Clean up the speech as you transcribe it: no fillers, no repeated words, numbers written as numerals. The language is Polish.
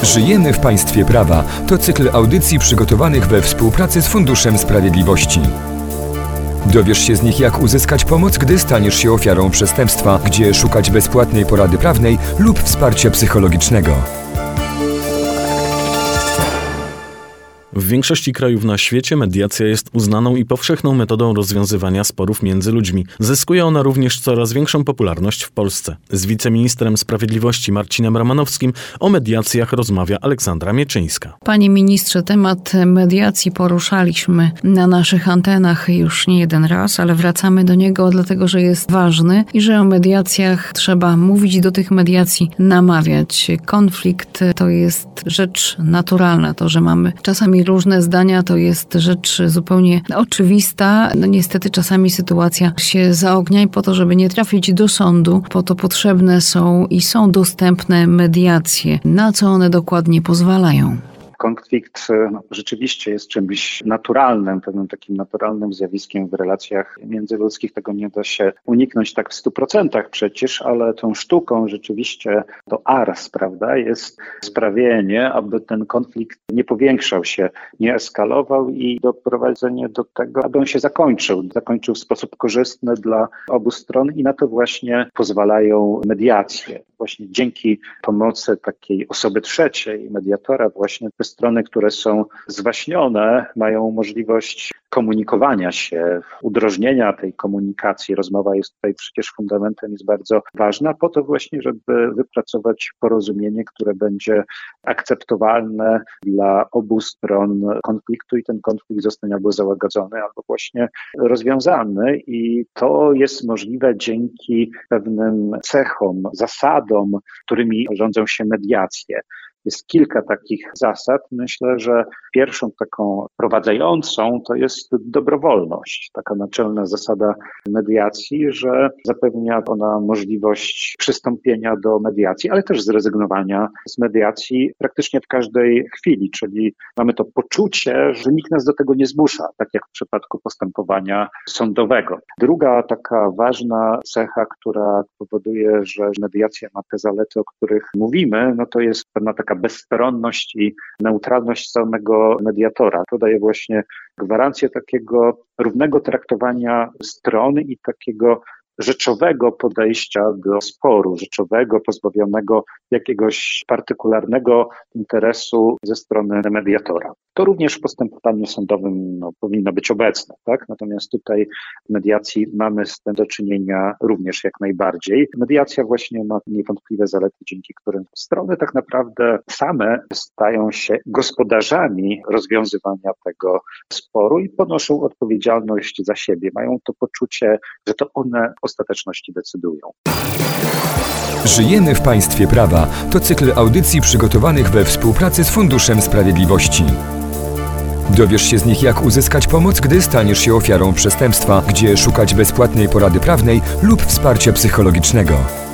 Żyjemy w państwie prawa. To cykl audycji przygotowanych we współpracy z Funduszem Sprawiedliwości. Dowiesz się z nich, jak uzyskać pomoc, gdy staniesz się ofiarą przestępstwa, gdzie szukać bezpłatnej porady prawnej lub wsparcia psychologicznego. W większości krajów na świecie mediacja jest uznaną i powszechną metodą rozwiązywania sporów między ludźmi. Zyskuje ona również coraz większą popularność w Polsce. Z wiceministrem sprawiedliwości Marcinem Romanowskim o mediacjach rozmawia Aleksandra Mieczyńska. Panie ministrze, temat mediacji poruszaliśmy na naszych antenach już nie jeden raz, ale wracamy do niego dlatego, że jest ważny i że o mediacjach trzeba mówić, do tych mediacji namawiać. Konflikt to jest rzecz naturalna. To, że mamy czasami różne zdania, to jest rzecz zupełnie oczywista. Niestety czasami sytuacja się zaognia i po to, żeby nie trafić do sądu, po to potrzebne są i są dostępne mediacje. Na co one dokładnie pozwalają? Konflikt rzeczywiście jest czymś naturalnym, pewnym takim naturalnym zjawiskiem w relacjach międzyludzkich. Tego nie da się uniknąć tak w 100% przecież, ale tą sztuką rzeczywiście to ars, prawda, jest sprawienie, aby ten konflikt nie powiększał się, nie eskalował i doprowadzenie do tego, aby on się zakończył w sposób korzystny dla obu stron i na to właśnie pozwalają mediacje. Właśnie dzięki pomocy takiej osoby trzeciej, mediatora, właśnie te strony, które są zwaśnione, mają możliwość komunikowania się, udrożnienia tej komunikacji. Rozmowa jest tutaj przecież fundamentem, jest bardzo ważna po to właśnie, żeby wypracować porozumienie, które będzie akceptowalne dla obu stron konfliktu i ten konflikt zostanie albo załagodzony, albo właśnie rozwiązany i to jest możliwe dzięki pewnym cechom, zasadom, którymi rządzą się mediacje. Jest kilka takich zasad. Myślę, że pierwszą taką prowadzającą to jest dobrowolność. Taka naczelna zasada mediacji, że zapewnia ona możliwość przystąpienia do mediacji, ale też zrezygnowania z mediacji praktycznie w każdej chwili, czyli mamy to poczucie, że nikt nas do tego nie zmusza, tak jak w przypadku postępowania sądowego. Druga taka ważna cecha, która powoduje, że mediacja ma te zalety, o których mówimy, no to jest pewna taka bezstronność i neutralność samego mediatora. To daje właśnie gwarancję takiego równego traktowania strony i takiego rzeczowego podejścia do sporu, rzeczowego, pozbawionego jakiegoś partykularnego interesu ze strony mediatora. To również w postępowaniu sądowym powinno być obecne, tak? Natomiast tutaj w mediacji mamy z tym do czynienia również jak najbardziej. Mediacja właśnie ma niewątpliwe zalety, dzięki którym strony tak naprawdę same stają się gospodarzami rozwiązywania tego sporu i ponoszą odpowiedzialność za siebie. Mają to poczucie, że to one w ostateczności decydują. Żyjemy w państwie prawa. To cykl audycji przygotowanych we współpracy z Funduszem Sprawiedliwości. Dowiesz się z nich, jak uzyskać pomoc, gdy staniesz się ofiarą przestępstwa, gdzie szukać bezpłatnej porady prawnej lub wsparcia psychologicznego.